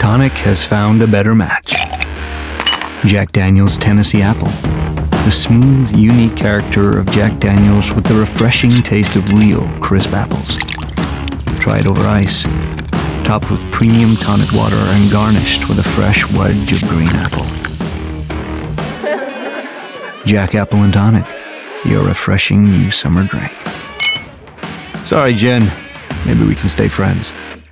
Tonic has found a better match. Jack Daniel's Tennessee Apple. The smooth, unique character of Jack Daniel's with the refreshing taste of real, crisp apples. Try it over ice, topped with premium tonic water and garnished with a fresh wedge of green apple. Jack Apple and Tonic, your refreshing new summer drink. Sorry, Jen. Maybe we can stay friends.